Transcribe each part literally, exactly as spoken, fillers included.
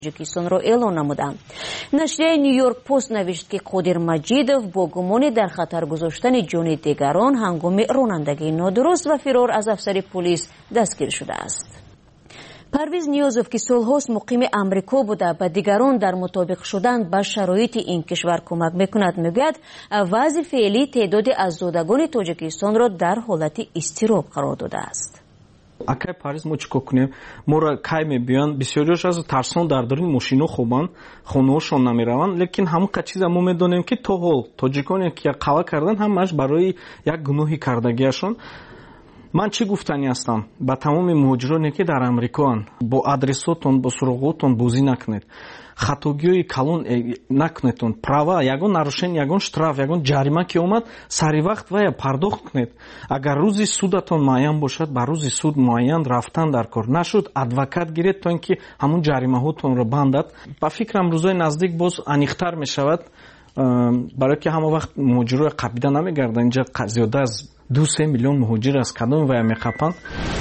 тоҷикистонро эълон намуданд. нашрияи Нью-Йорк пост навишт, ки Қодир Маҷидов бо гумони дар хатар гузоштани ҷони дигарон ҳангоми ронандагии нодуруст ва фирор аз афсари полис дастгир шудааст. Парвиз Ниёзов, ки солҳост муқими Амрико буда ба дигарон дар мутобиқ шудан ба шароити ин кишвар кӯмак мекунад, мегӯяд вазъи феълӣ теъдоди аззодагони Тоҷикистонро дар ҳолати изтироб қарор додааст. Акай Париз мо чикор кунем? Мора кай мебиёнд, бисёриёш аз тарсон дар даруни мошино хобанд, хонаҳошон намераванд, лекин ҳамон чиза мо медонем, ки то ҳол тоҷиконе ки қава кардан ҳамаш барои як гуноҳи кардагиашон. ман чӣ гуфтанӣ ҳастам ба тамоми муҳоҷироне ки дар амрикоанд, бо адресотон, бо суроғотон бозӣ накунед, хатогиҳои калон накунедтон, права ягон нарушен, ягон штраф, ягон ҷарима ки омад, сари вақт вая пардохт кунед. Агар рӯзи судатон муайян бошад, ба рӯзи суд муайян рафтан дар кор, нашуд адвокат гиред то ин ки ҳамон ҷаримаҳотонро бандад. Ба фикрам рӯзои наздик боз аниқтар мешавад, барое ки ҳама вақт муҳоҷирои қабида намегарданд. инҷа зиёда аз ду се миллион муҳоҷир аз кадоми вая меқапанд.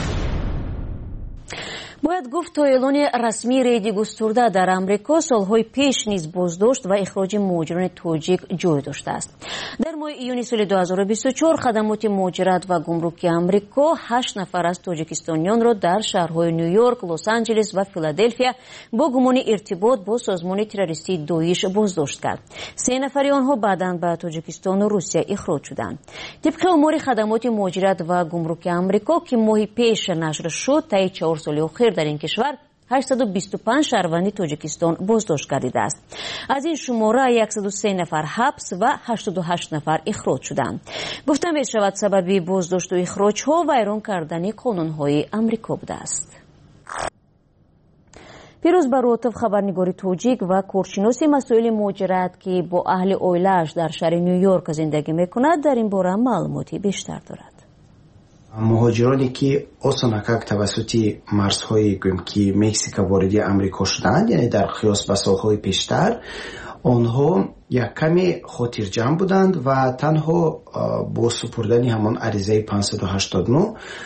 бояд гуфт то эълони расмии рейди густурда дар Амрико солҳои пеш низ боздошт ва ихроҷи муҳоҷирони тоҷик ҷой доштааст. дар моҳи июни соли ду ҳазору бисту чор хадамоти муҳоҷират ва гумруки Амрико ҳашт нафар аз тоҷикистонёнро дар шаҳрҳои Нью-Йорк, Лос-Анҷелес ва Филаделфия бо гумони иртибот бо созмони террористии Доиш боздошт кард. се нафари онҳо баъдан ба Тоҷикистону Русия ихроҷ шуданд. тибқи омори хадамоти муҳоҷират ва гумруки Амрико ки моҳи пеш нашр шуд, таи чаҳор соли охир дар ин кишвар ҳаштсаду бисту панҷ шаҳрванди Тоҷикистон боздошт гардидааст. аз ин шумора яксаду се нафар ҳабс ва ҳаштоду ҳашт нафар ихроҷ шуданд. гуфта мешавад сабаби боздошту ихроҷҳо вайрон кардани қонунҳои Амрико будааст. пирӯз баротов, хабарнигори тоҷик ва коршиноси масоили муҳоҷират, ки бо аҳли оилааш дар шаҳри Нью-Йорк зиндагӣ мекунад, дар ин бора маълумоти бештар дорад. муҳоҷироне ки осонакак тавассути марзҳои гӯем ки Мексика вориди Амрико шуданд, яъне дар қиёс ба солҳои пештар, онҳо як каме хотирҷамъ буданд ва танҳо бо супурдани ҳамон аризаи панҷсаду ҳаштоду нӯ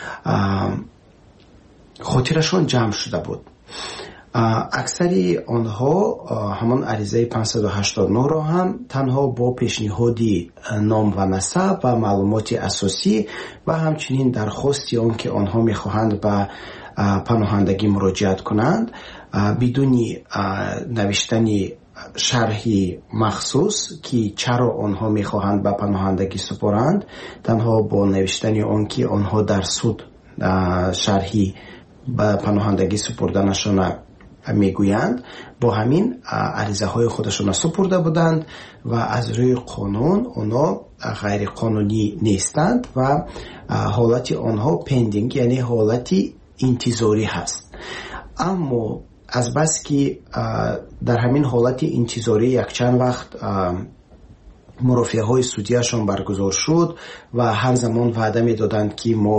хотирашон ҷамъ шуда буд. аксари онҳо ҳамон аризаи панҷсаду ҳаштоду нӯро ҳам танҳо бо пешниҳоди ном ва насаб ва маълумоти асосӣ ва ҳамчунин дархости он ки онҳо мехоҳанд ба паноҳандагӣ муроҷиат кунанд, бидуни навиштани шарҳи махсус ки чаро онҳо мехоҳанд ба паноҳандагӣ супоранд, танҳо бо навиштани он ки онҳо дар суд шарҳи ба паноҳандагӣ супурданашона мегӯянд, бо ҳамин аризаҳои худашона супурда буданд ва аз рӯи қонун онҳо ғайриқонунӣ нестанд ва ҳолати онҳо пендинг, яъне ҳолати интизорӣ ҳаст. аммо азбаски ки дар ҳамин ҳолати интизорӣ якчанд вақт мурофиаҳои судияшон баргузор шуд ва ҳар замон ваъда медоданд ки мо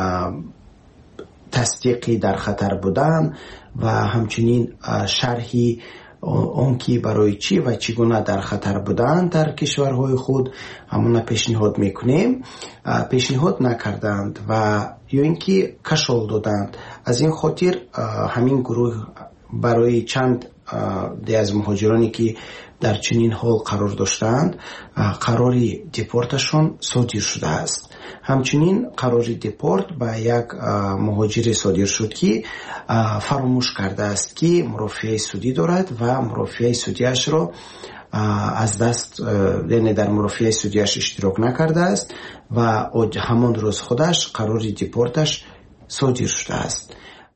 тасдиқи дар хатар будан ва ҳамчунин шарҳи он ки барои чӣ ва чӣ гуна дар хатар буданд дар кишварҳои худ ҳамона пешниҳод мекунем, пешниҳод накарданд ва ё ин ки кашол доданд. аз ин хотир ҳамин гурӯҳ барои чанд де аз муҳоҷироне ки дар чунин ҳол қарор доштаанд, қарори депорташон содир шудааст. ҳамчунин қарори депорт ба як муҳоҷире содир шуд ки фаромӯш кардааст ки мурофиаи судӣ дорад ва мурофиаи судиашро аз даст, яъне дар мурофиаи судиаш иштирок накардааст ва ҳамон рӯз худаш қарори депорташ содир шудааст.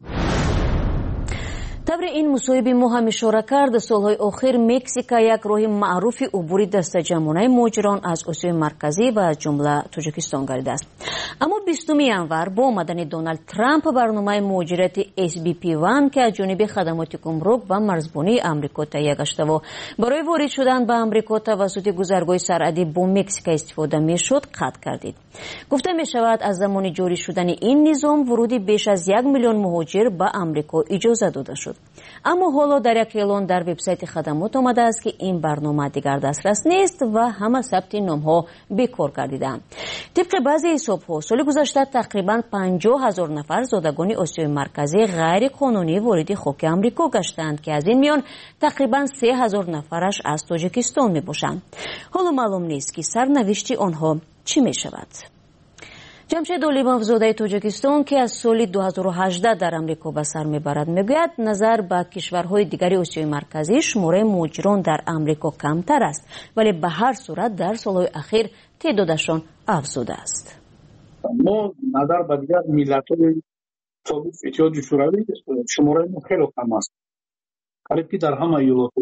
табри ин мусоҳиби мо ҳам ишора кард, солҳои охир Мексика як роҳи маъруфи убури дастаҷамъонаи муҳоҷирон аз Осиёи марказӣ ва аз ҷумла Тоҷикистон гардидааст. аммо бистуми январ бо омадани Доналд Трамп барномаи муҳоҷирати эс би пи один ки аз ҷониби хадамоти гумрук ва марзбонии Амрико таҳия гаштаву барои ворид шудан ба Амрико тавассути гузаргоҳи сарҳадӣ бо Мексика истифода мешуд, қатъ гардид. гуфта мешавад аз замони ҷорӣ шудани ин низом вуруди беш аз як миллион муҳоҷир ба Амрико иҷоза дода шуд. аммо ҳоло дар як эълон дар вебсайти хадамот омадааст ки ин барнома дигар дастрас нест ва ҳама сабти номҳо бекор гардидаанд. тибқи баъзе ҳисобҳо соли гузашта тақрибан панҷоҳ ҳазор нафар зодагони осиёи марказӣ ғайриқонунӣ вориди хоки амрико гаштанд ки аз ин миён тақрибан се ҳазор нафараш аз тоҷикистон мебошанд. ҳоло маълум нест ки сарнавишти онҳо чӣ мешавад. ҷамшед олимовзодаи тоҷикистон ки аз соли ду ҳазору ҳаждаҳ дар амрико ба сар мебарад мегӯяд назар ба кишварҳои дигари осиёи марказӣ шумораи муҳоҷирон дар амрико камтар аст, вале ба ҳар сурат дар солҳои ахир теъдодашон афзудааст. мо назар ба дигар миллатҳои собиқ иттиҳоди шӯравӣ шумораи мо хеле кам аст, қариб дар ҳама иёлотҳо.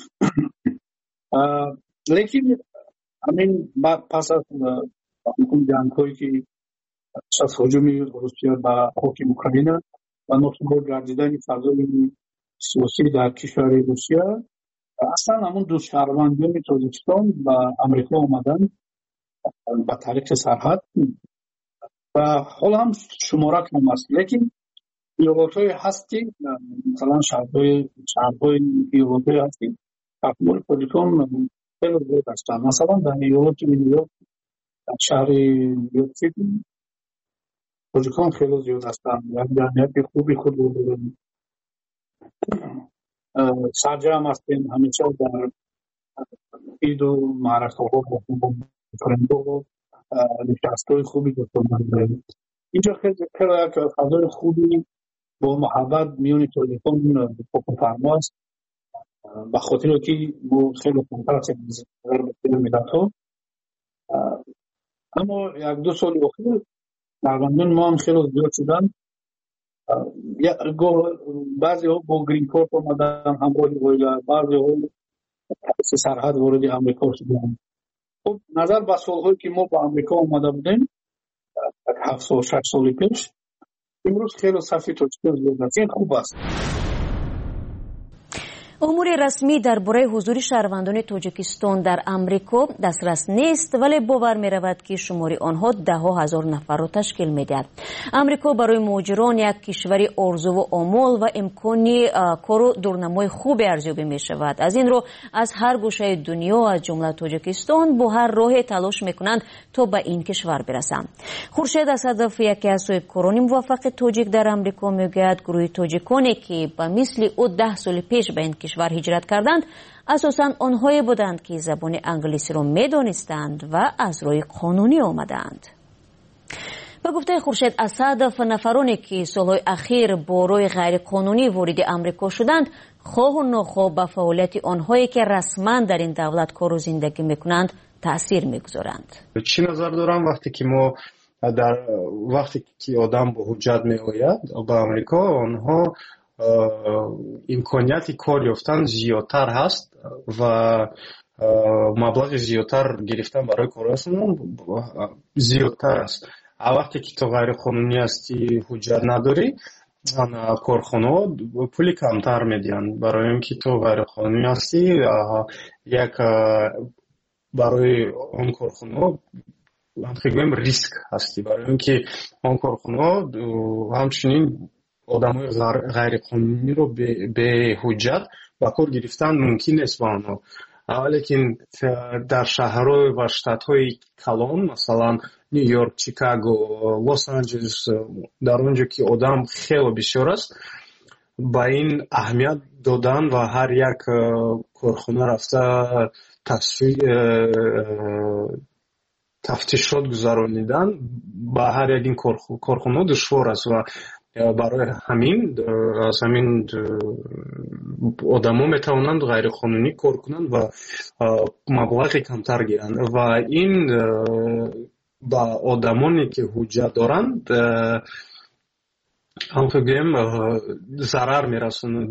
лекин ҳамин пас аз ҷангҳое ки аз ҳуҷуми Русия ба хоки Украина ва носугор гардидани фазои сиёсӣ дар кишвари Русия, аслан ҳамун ду шаҳрвандони Тоҷикистон ба Амрико омаданд ба тариқи сарҳад ва ҳол ҳам шумора кам аст. Лекин иёлотҳое ҳаст ки масалан шаҳрҳои шаҳрҳои иёлотҳое ҳаст ки таҳвили Тоҷикистон хеле зиёд ҳастанд. Масалан дар иёлоти Ню-Йорк, дар шаҳри Нью-Йорк-Сити тоҷикон хеле зиёд ҳастанд. як ҷамъияти хуби худ дорем. сарҷам ҳастем ҳамеша дар иду маъракаҳо френдҳо нишастҳои хуби дошта дорем. инҷо хеле як фазои хуби бо муҳаббат миёни тоҷикон фокуфармо аст, ба хотире ки мо хеле камтар ҳастем дар бақияи миллатҳо. аммо як ду соли охир шаҳрвандони мо ҳам хеле зиёд шуданд. баъзеҳо бо грин корт омадан ҳамроҳи оила, баъзеҳо тариқи сарҳад вориди амрико шуданд. хуб назар ба солҳое ки мо ба амрико омада будем ҳафт сол шаш соли пеш, имрӯз хеле сафи тоҷикон зиёд аст. ин хуб аст. умури расмӣ дар бораи ҳузури шаҳрвандони тоҷикистон дар амрико дастрас нест, вале бовар меравад ки шумори онҳо даҳҳо ҳазор нафарро ташкил медиҳад. амрико барои муҳоҷирон як кишвари орзуву омол ва имкони кору дурнамои хубе арзёбӣ мешавад. аз ин рӯ аз ҳар гӯшаи дунё аз ҷумла тоҷикистон бо ҳар роҳе талош мекунанд то ба ин кишвар бирасанд. хуршед асадов, яке аз соҳибкорони муваффақи тоҷик дар амрико, мегӯяд гурӯҳи тоҷиконе ки ба мисли ӯ даҳ соли пеш ба ин кишвар ҳиҷрат карданд, асосан онҳое буданд ки забони англисиро медонистанд ва аз роҳи қонунӣ омаданд. ба гуфтаи хуршед асадов, нафароне ки солҳои ахир бо роҳи ғайриқонунӣ вориди амрико шуданд, хоҳу нохоҳ ба фаъолияти онҳое ки расман дар ин давлат кору зиндагӣ мекунанд таъсир мегузоранд. чӣ назар дорам вақте ки мо дар вақте ки одам бо ҳуҷҷат меояд ба амрико, онҳо имконияти кор ёфтан зиёдтар ҳаст ва маблағи зиёдтар гирифтан барои корашон зиёдтар аст. а вақте ки то ғайриқонунӣ ҳастӣ, ҳуҷҷат надорӣ, корхонаҳо пули камтар медиҳанд, барои ин ки то ғайриқонунӣ ҳастӣ, як барои он корхонаҳо гӯем риск ҳастӣ, барои ин ки он корхонаҳо ҳамчунин одамои ғайриқонуниро беҳуҷҷат ба кор гирифтан мумкин нест ба онҳо. лекин дар шаҳрҳо ва штатҳои калон, масалан Нью-Йорк, Чикаго, Лос-Анҷелес, дар он ҷо ки одам хеле бисёр аст, ба ин аҳамият додан ва ҳар як корхона рафта тафтишот гузаронидан ба ҳар як ин корхонаҳо душвор аст ва барои ҳамин аз ҳамин одамо метавонанд ғайриқонунӣ кор кунанд ва маблағи камтар гиранд ва ин ба одамоне ки ҳуҷҷат доранд ҳамонтор гӯем зарар мерасонад,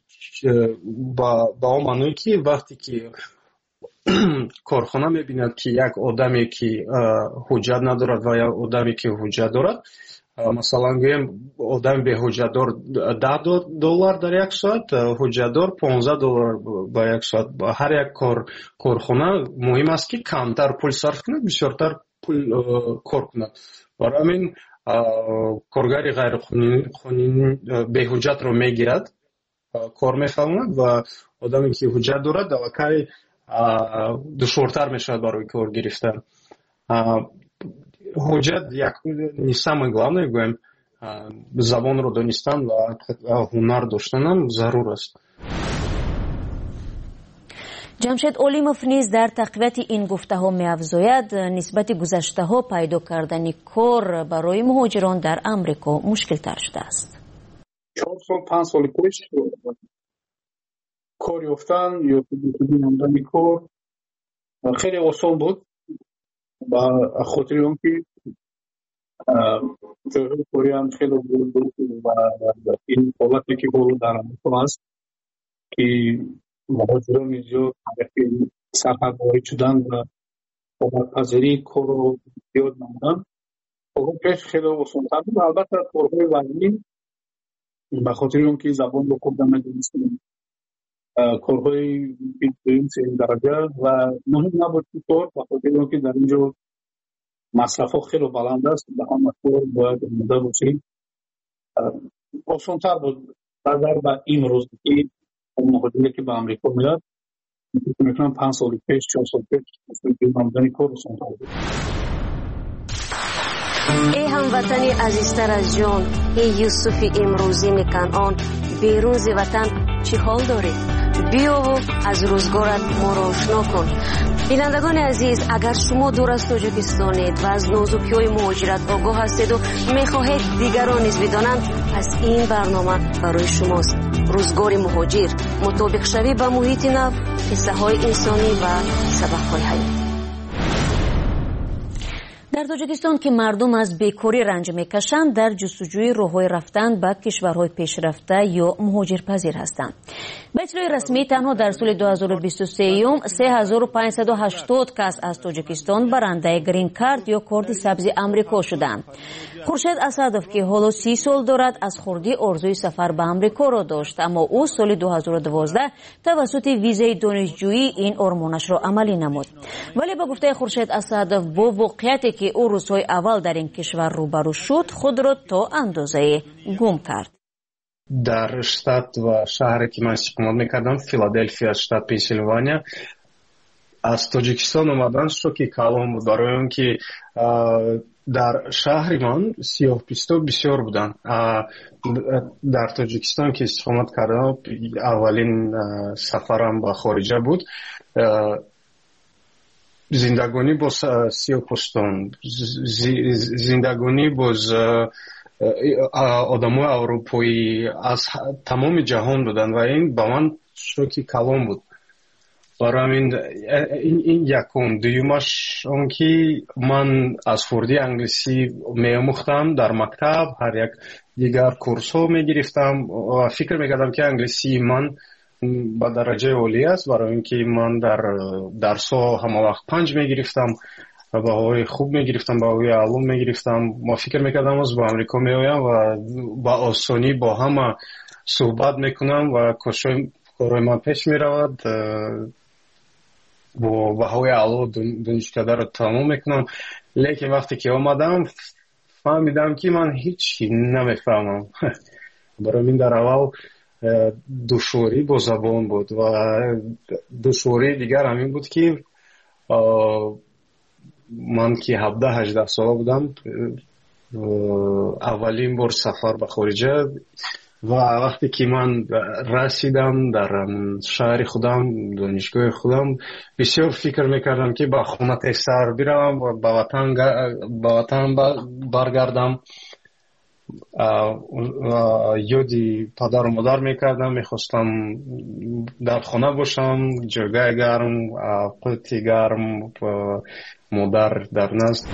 ба он маъное ки вақте ки корхона мебинад ки як одаме ки ҳуҷҷат надорад ва як одаме ки ҳуҷҷат дорад, масалан гӯем одами беҳуҷҷатдор даҳ доллар дар як соат, ҳуҷҷатдор понздаҳ доллар ба як соат. ҳар як корхона муҳим аст ки камтар пул сарф кунад, бисёртар пул кор кунад. барои ҳамин коргари ғайриқонунӣ беҳуҷҷатро мегирад کار میفهمد و آدمی که حجت دارد کاری دشوارتر میشود برای کار گرفتن. حجت یک самое главное گویم زبان رو دانستن و هنر داشتن هم ضرور است. جمشید اولیموف نیز در تقویت این گفته ها می افزاید نسبت گذشته ها پیدا کردن کار برای مهاجران در امریکا مشکل تر شده است. چهار سال پنج سال پیش کار یافتن یا نمودن کار خیلی آسان بود و خاطر اون که جایهای کاری هم خیلی بود و این حالتی که بود در امریکا هست که مهاجران زیاد هدف سرحد وارد شدن و بابت‌پذیری کار رو زیاد نمودن. اون پیش خیلی آسان‌تر بود. البته کارهای وزنی به خاطر اون که زبان رو خوب نمی‌دونستیم کارهای این سه درجه و مهم نبود که کار به خاطر اون که در اینجا مصرف ها خیلی بلند است به همه کار باید امده باشیم. آسان‌تر بود نظر به این روز که مهاجری که به امریکا میاد میتونم پنج سال پیش چهار سال پیش نمودن کار آسان‌تر بود. ای هموطنی عزیزتر از جان، ای یوسف امروزی کنعان، بیرون ز وطن چی حال داری؟ بیا و از روزگارت ما را آشنا کن. بینندگان عزیز، اگر شما دور از تاجیکستانید و از نازکی‌های مهاجرت آگاه هستید و می‌خواهید دیگران نیز بدانند، پس این برنامه برای شماست. روزگار مهاجر، مطابق شوی با محیط نو، قصه‌های انسانی و سبق‌های حیاتی. در تاجیکستان که مردم از بیکاری رنج میکشند، در جستجوی راه‌های رفتن به کشورهای پیشرفته یا مهاجرپذیر هستند. به اطلاع رسمی تنها در سال دو هزار و بیست و سه سه هزار و پانصد و هشتاد کس از تاجیکستان برنده گرین کارت یا کارت سبز امریکا شدند. خورشید اسدوف که حالا سی سال دارد از خردی آرزوی سفر به امریکا را داشت، اما او سال دو هزار و دوازده توسط ویزای دانشجویی این آرمانش را عملی نمود. ولی به گفته خورشید اسدوف با واقعیتی که او روزهای اول در این کشور روبرو شد، خود را تا اندازه گم کرد. در شتات و شهری که من استقامت میکردم، فیلادلفیا، شتات پنسیلوانیا، از تاجیکستان اومدن شوکی کلام بود برای اون که در شهر من سیاه پوستا بسیار بودن. در تاجیکستان که استقامت کردم اولین سفرم به خارجه بود. زندگانی با سیاه پوستان، زندگانی با آدمای اروپایی از تمام جهان بودن و این با من شوکی کلام بود. برای این این یکم دویمش اون که من از خردی انگلیسی می‌آموختم در مکتب، هر یک دیگر کورس ها می‌گرفتم و فکر می‌کردم که انگلیسی من با درجه عالی است، برای اینکه من در درس ها همه وقت پنج می‌گرفتم و باهای خوب می‌گرفتم، باهای علوم می‌گرفتم. ما فکر می‌کردم از با امریکا می‌آیم و با آسانی با همه صحبت می‌کنم و کارهای من پیش می‌رود با بهای علا دانشکده رو تمام میکنم. لیکن وقتی که آمدم فهمیدم که من هیچی نمیفهمم. برای من در اول دشواری با زبان بود و دشواری دیگر همین بود که من که هفده هجده ساله بودم، اولین بار سفر به خارجه و وقتی که من رسیدم در شهر خودم، دانشگاه خودم، بسیار فکر میکردم که با خونه تیسر بیرم و با وطن, با وطن برگردم. یادی پدر و مادر میکردم، میخواستم در خونه باشم، جگه گرم، قوتی گرم و مادر در نزد.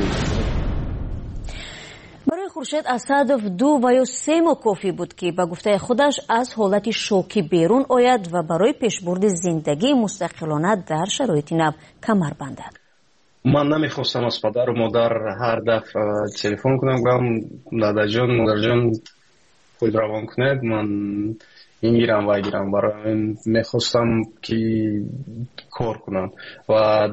خورشید اسدوف دو و یا سه ماه کافی بود که به گفته خودش از حالت شوکی بیرون آید و برای پیشبرد زندگی مستقلانه در شرایط نو کمر بندد. من نمیخواستم از پدر و مادر هر دفعه تلفن کنم بگم دادا جان، مادر جان خود روان کنید، من این گیرم و گیرم. برای میخواستم که کار کنم و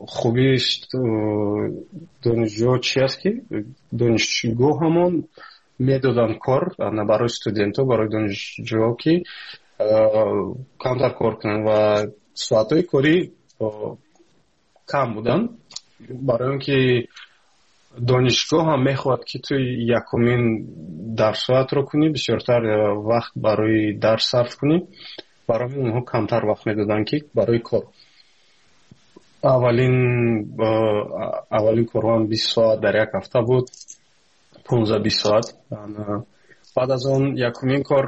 خوبیش دانشجو چی است که دانشجو همون медодан кор барои студентҳо, барои донишҷӯҳо, ки камтар кор кунанд ва соатҳои кори кам будан, барои он ки донишгоҳ ҳам мехоҳад ки ту якумин дарсоатро кунӣ, бисёртар вақт барои дарс сарф кунӣ. барои онҳо камтар вақт медоданд ки барои кор. аввалин аввалин корҳоам бист соат дар як ҳафта буд, понздаҳ бист соат. баъд аз он якумин кор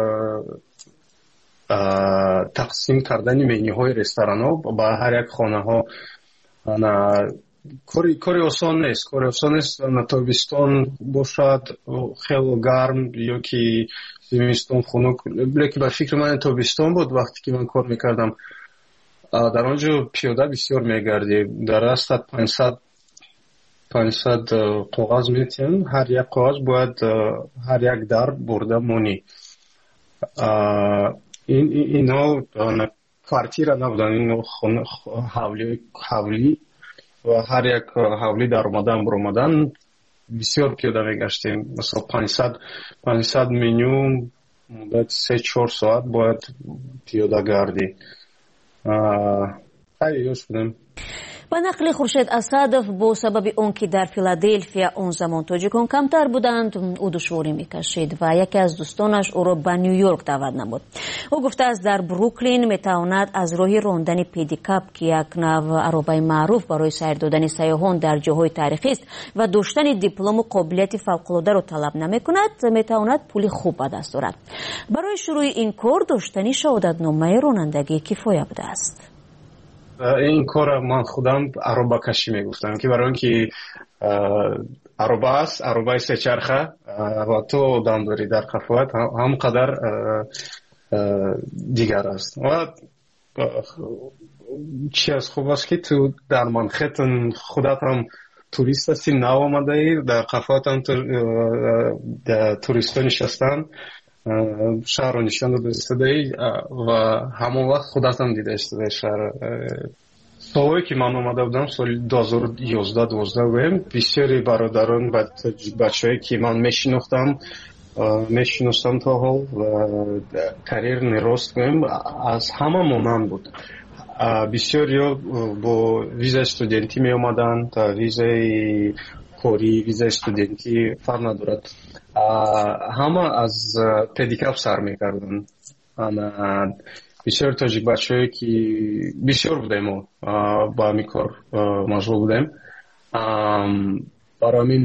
тақсим кардани менюҳои ресторанҳо ба ҳар як хонаҳо. кори кори осон нест, кори осон нест. тобистон бошад хело гарм ё ки зимистон хунук, леки ба фикри ман тобистон буд вақте ки ман кор мекардам. дар он ҷо пиёда бисёр мегардӣ, дар растат панҷсад коғаз метиҳан, ҳар як коғаз бояд ҳар як дар бурда монӣ. инҳо квартира набуданд, инҳо ҳавлӣ ва ҳар як ҳавлӣ дар омадан буромадан бисёр пиёда мегаштем. масалан панҷсад панҷсад меню муддати се чор соат бояд пиёда гардӣ. айёш будем. ба нақли Хуршед Асадов, бо сабаби он ки дар Филадельфия он замон тоҷикон камтар буданд, ӯ душворӣ мекашид ва яке аз дӯстонаш ӯро ба Нью-Йорк даъват намуд. ӯ гуфтааст дар Бруклин метавонад аз роҳи рондани педикап, ки як нав аробаи маъруф барои сайр додани сайёҳон дар ҷойҳои таърихист ва доштани диплому қобилияти фавқулодаро талаб намекунад, метавонад пули хуб ба даст орад. барои шурӯи ин кор доштани шаҳодатномаи ронандагӣ кифоя будааст. این کار من خودم عربه کشی میگفتم که برای اینکه عربه است، عربه سه چرخه و تو دم داری در کفایت هم قدر دیگر است. و چی از خوب است که تو در منخیتن خودت هم توریست هستی، نو آمده ای، در کفایت هم توریست ها نشستن، شهر رو نشان داده استدهی و همون وقت خودت هم دیده استده شهر. سالهایی که من اومده بودم سال دو هزار و یازده دوازده بودم، بسیاری برادران و بچه هایی که من میشناختم میشناختم تا حال و کریر نراست کنیم از همه مانند بود. بسیاری با ویزای استودنتی می اومدن، تا ویزای کاری، ویزای استودنتی فرق ندارد. همه از پدیکاپ سر میکردن. بسیار تاجیک بچه هایی که بسیار بودیم ما با همی کار مشغول بودیم. برای همین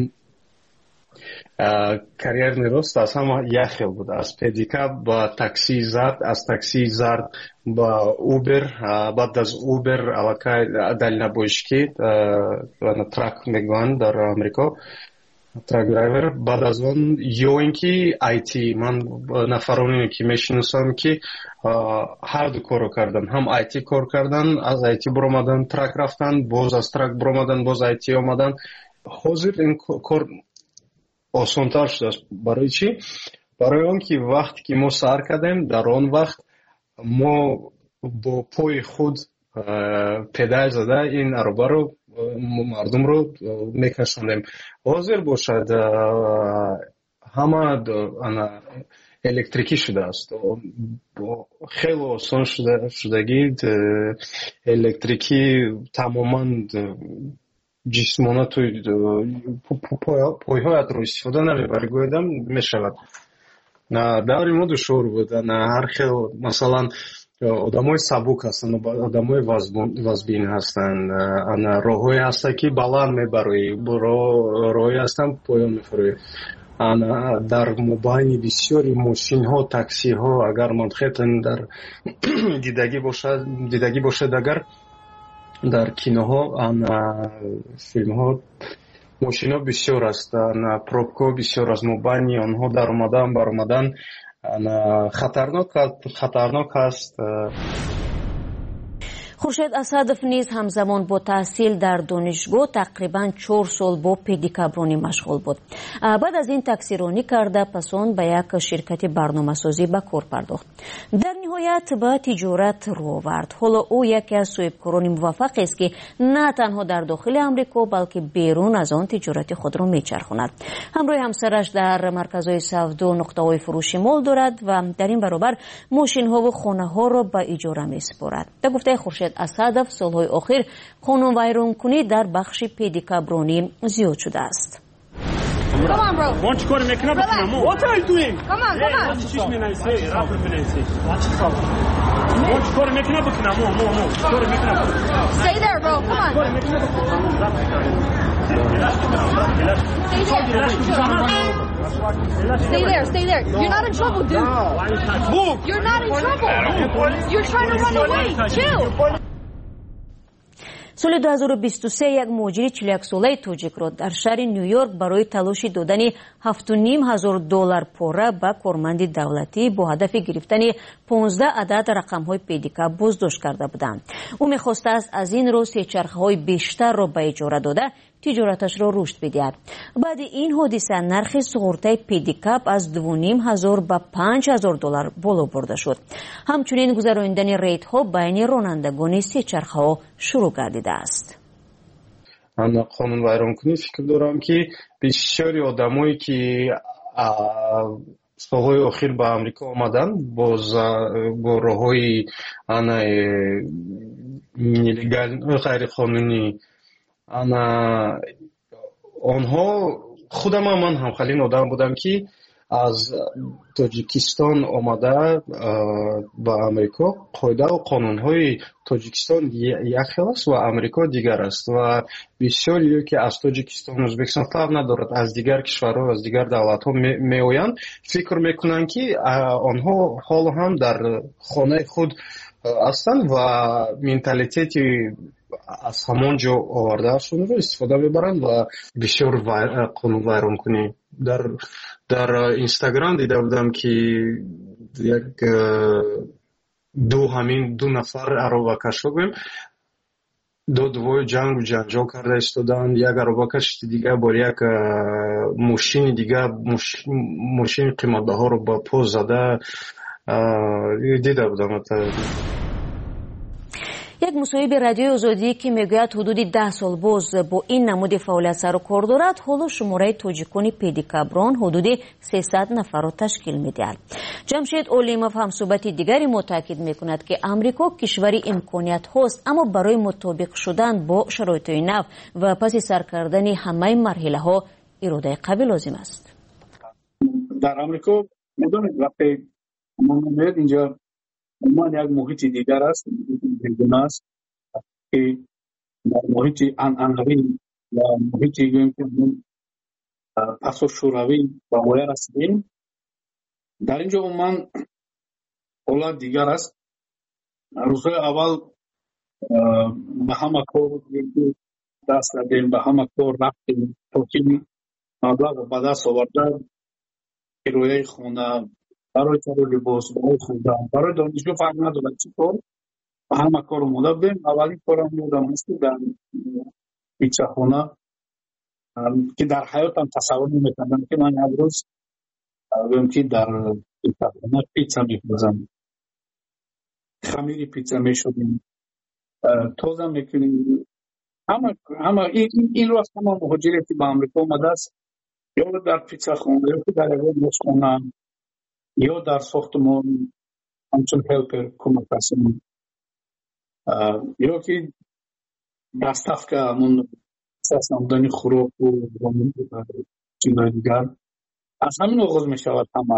کریر نیروست از همه یک خیل بود، از پدیکاپ با تاکسی زرد، از تاکسی زرد با اوبر، بعد از اوبر علاقه دلینا بوشکی ترک میگوان در امریکا، ترک درایور. بعد از اون یا اینکه آیتی، من نفرانی که میشناسم که هر دو کارو کردن، هم آیتی کار کردن، از آیتی برآمدن ترک رفتن، باز از ترک برآمدن باز آیتی آمدن. حاضر این کار آسان‌تر شده است. برای چی؟ برای آن که وقتی که ما سر کردیم در آن وقت ما با پای خود پدر زده این عربه رو مردم رو میکشوندیم. حاضر باشد همه الکتریکی شده است، خیلی آسان شده شدگی الکتریکی تماما جسمانه توی پایهایت رو استفاده نمیبری گویدم میشود. نه دوری ما دشور بود، نه هر خیلی مثلا آدمای سبک هستن، آدمای وزبین هستن، انا راههای هستن که بلند میبروی، راههای هستن پایان میفروی. انا در مبانی بسیاری ماشین ها، تاکسی ها، اگر منخیتن در دیدگی باشد دیدگی باشد اگر در کینوها، انا فیلم ها ماشین ها بسیار هستن، پروبکا بسیار از مبانی آنها در آمدن بر آمدن خطرناک خطرناک است. خورشید اسدов نیز همزمان با تحصیل در دانشگاه تقریباً چهار سال با پدیکابرانی مشغول بود. بعد از این تکثیرانی کرده پس آن به یک شرکت برنامه‌سازی به کار پرداخت. در نهایت به تجارت رو آورد. حالا او یکی از صاحبکاران موفق است که نه تنها در داخل آمریکا بلکه بیرون از آن تجارت خود را میچرخاند. همراه همسرش در مرکزهای سودا نقطه‌های فروشی مال دارد و در این برابر ماشین‌ها و خانه‌ها را به اجاره می‌سپارد. در گفته خورشید اسدов سالهای اخیر خانم ویرانکنی در بخش پدیکابرانی زیاد شده است. Come on, bro. Why don't you go to making up with my mom? What are you doing? Come on, come on. Why don't you me and say, rapper me and say. Why don't you go to making up with my mom, mom, mom. Go to making up. Stay there, bro. Come on. Go to making up with my mom. Stay there, stay there. You're not in trouble, dude. Move. You're not in trouble. You're trying to run away. Chill. سال دو هزار و بیست و سه یک مهاجر چهل و یک ساله تاجیک را در شهر نیویورک برای تلاش دادن هفت و نیم هزار دلار پاره به کارمند دولتی با هدف گرفتن پانزده عدد رقم‌های پدیکاب بازداشت کرده بودند. او می‌خواسته است از این رو سه چرخه‌های بیشتر را به اجاره داده تجارتش را رشد بدهد. بعد این حادثه نرخ سقراط پدیکاب از دو و نیم هزار به پنج هزار دلار بالا برده شد. همچنین گذراندن ریت‌ها بین رانندگان سه چرخه‌ها شروع گردیده است. من قانون ویرانکنی فکر دارم که بسیاری آدمایی که سالهای اخیر به امریکا آمدن باز با راه‌های نلگال غیر قانونی انا آنها خودم من هم خیلی آدم بودم که از تاجیکستان آمده به امریکا قاعده و قانون‌های تاجیکستان یک است و امریکا دیگر است و بسیاری که از تاجیکستان ازبکستان فرق ندارد از دیگر کشورها از دیگر دولت‌ها میآیند فکر میکنند که آنها حالا هم در خانه خود هستند و مенталитет از همان جا آوردهشون رو استفاده میبرند و بسیار قانون ویران کنی. در در اینستاگرام دیده بودم که یک دو همین دو نفر عربکش رو بیم دو دوی جنگ و جنجال کرده استودن. یک عربکش دیگه با یک ماشین دیگه ماشین قیمت ها رو با پا زده دیده بودم. یک مصاحبه رادیو آزادی که میگوید حدود ده سال باز با این نمود فعالیت سر و کار دارد حالا شماره تاجیکان پدیکابران حدود سیصد نفر را تشکیل میدهد. جمشید اولیموف هم صحبت دیگری متاکد میکند که امریکا کشوری امکانیت هاست اما برای مطابق شدن با شرایط نو و پس سر کردن همه مرحله ها اراده قوی لازم است. در امریکا میدونید وقتی ما میاد اینجا ما یک محیط دیگر است دیگر است که محیط انعنوی و محیطی که پس و شوروی و غیره هستیم. در اینجا من حالت دیگر است. روزهای اول به همه کار دست دادیم به همه کار رفتیم توکیم مبلغ به دست آوردن کرایه خانه برای تغییر لباس برای خوردن برای دانشجو فرق ندارد چطور و همه کار اومده بیم. اولین کارم یادم هست در پیتزا خانه که در حیاتم تصور نمی‌کردم که من یک روز بگم که در پیتزا خانه پیتزا می‌پزم خمیر پیتزا می‌شدیم توزم می‌کنیم. همه همه این این رو اصلا مهاجری که به امریکا اومده است یا در پیتزا خانه یا در یک خانه یا در ساختمان همچون هلپر کمک هستیم یا که دستف که همون اساس نمودن خوراک و چیزهای دیگر از همین آغاز می شود همه.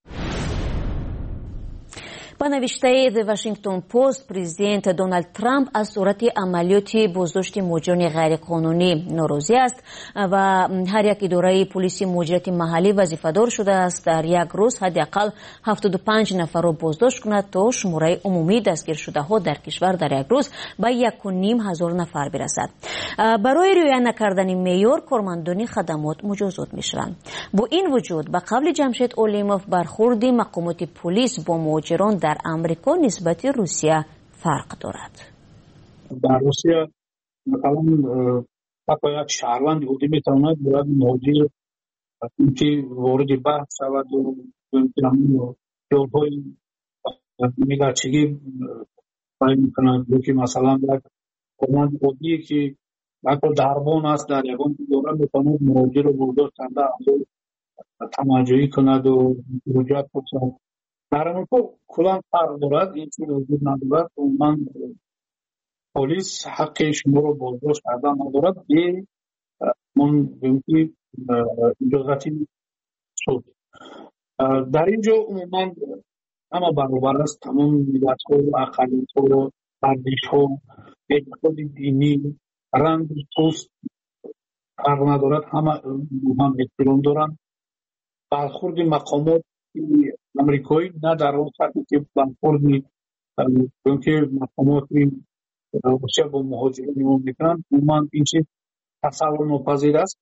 با نوشته The Washington Post پرزیدنت دونالد ترامپ از صورت عملیات بازداشت مهاجران غیرقانونی ناراضی است و هر یک اداره پلیس مهاجرت محلی وظیفه‌دار شده است در یک روز حداقل هفتاد و پنج نفر را بازداشت کند تا شماره عمومی دستگیر شده ها در کشور در یک روز به یک و نیم هزار نفر برسد. برای رعایت نکردن معیار کارمندان خدمات مجازات می‌شوند. با این وجود به قول جمشید اولیموف برخورد مقامات پلیس با مهاجران در امریکا نسبت روسیه فرق دارد. در روسیه مثلا حتی یک شهروند یهودی میتواند باید مهاجر اینکه وارد بحث شود و جورهای میلچگی باید میکنند که مثلا یک کماند یهودی که یک دربان است در یکان دوره میتواند مهاجر رو برداشت کنده تماجایی کند و وجود بکنند. در امریکا کلان فرق دارد، این چیز وجود ندارد. من پلیس حق شما رو بازداشت کردن ندارد به من بگویی اجازتی شد. در اینجا عموما همه برابر است، تمام ملت ها، اقلیت ها، ارزش ها، اعتقاد دینی، رنگ پوست فرق ندارد، همه هم احترام دارند. برخورد مقامات امریکایی نه در اون سطحی که برخورد که مقامات روسیه با مهاجرین میکنند، عموما این چیز تصور ناپذیر است.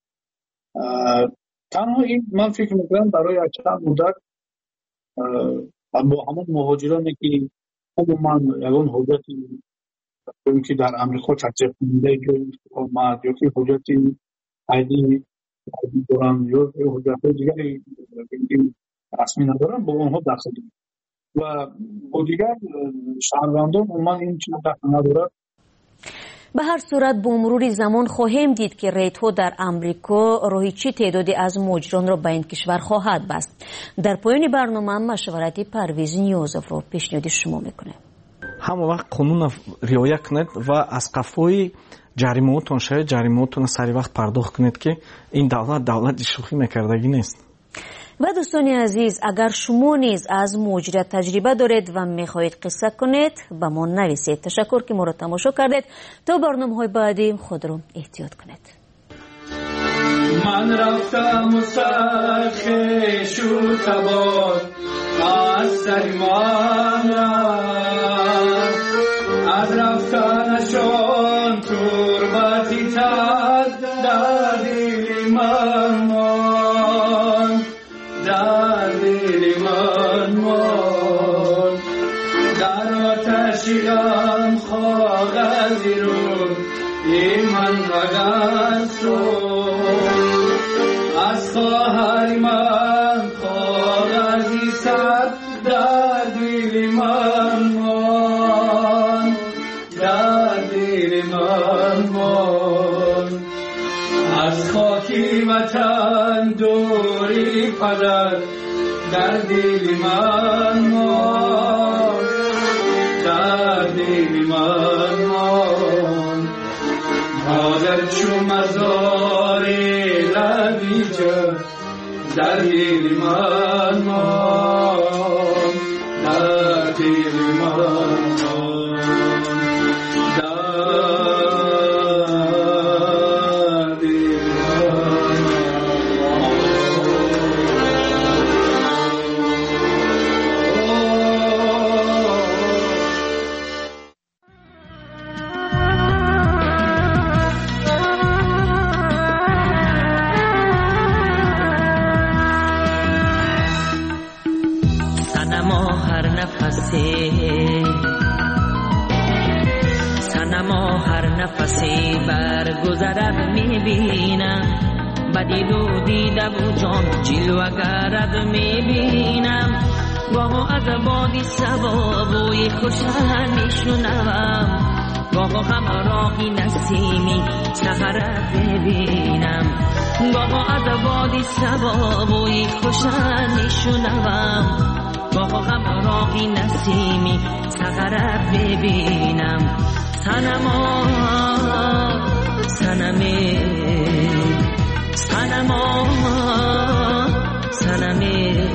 تنها این من فکر میکنم برای چند مدت با همون مهاجرانی که عموما یگان حجتی که در امریکا تجربه کننده جای آمد یا که حجتی عیدی دارن یا حجت دیگری رسمی ندارن با اونها دست دارن و با دیگر شهروندان عموما این چیز دست ندارد. به هر صورت با مرور زمان خواهیم دید که ریت‌ها در امریکا راهی چه تعدادی از مهاجران را به این کشور خواهد بست. در پایان برنامه مشورتی پرویز نیازов را پیشنهاد شما میکنه. همه وقت قانون رعایت کنید و از قفای جریمه‌تون شاید جریمه‌تون سری وقت پرداخت کنید که این دولت دولت شوخی میکردگی نیست. و دوستان عزیز، اگر شما نیز از مهاجرت تجربه دارید و میخواهید قصه کنید به ما نویسید. تشکر که ما را تماشا کردید. تا برنامه‌های بعدی خود را احتیاط کنید. من رفتم و سرخش و تبار از سر من از رفتنشان تربتی تد در دل من مان در دل من مان در آتشی غم کاغذی رو ای من وگر شد از خواهر من کاغذی سر در دل من مان در دل من مان از خاکی وطن دوری پدر در دل من مان در دل من مان مادر چو مزار لبی جا در دل من مان در دل من مان سنما هر نفسی برگذرد میبینم بدید و دیده و جان جلوه گرد میبینم گاه از بادی سبا بوی خوشن میشنوم گاه هم راهی نسیمی سهرت ببینم گاه از بادی سبا بوی خوشن میشنوم گاه هم راهی نسیمی سهرت ببینم سنما سنمه سنما سنمه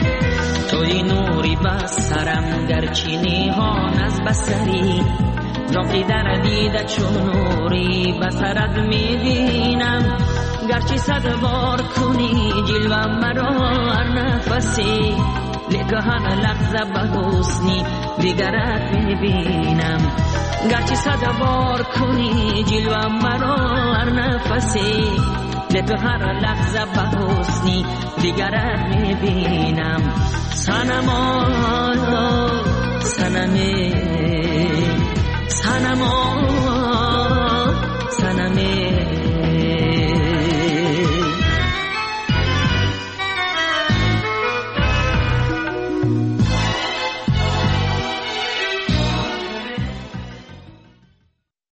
توی نوری بسرم گرچه نیهان از بسری زاغی در دیده چون نوری بسرت میبینم گرچه صد بار کنی جلوه مرا هر نفسی لیکن هر لحظه به حسنی دیگرت میبینم گرچه صد بار کنی جلوه مرا هر نفسی لیکن هر لحظه به حسنی دیگرت میبینم سنما سنمی سنما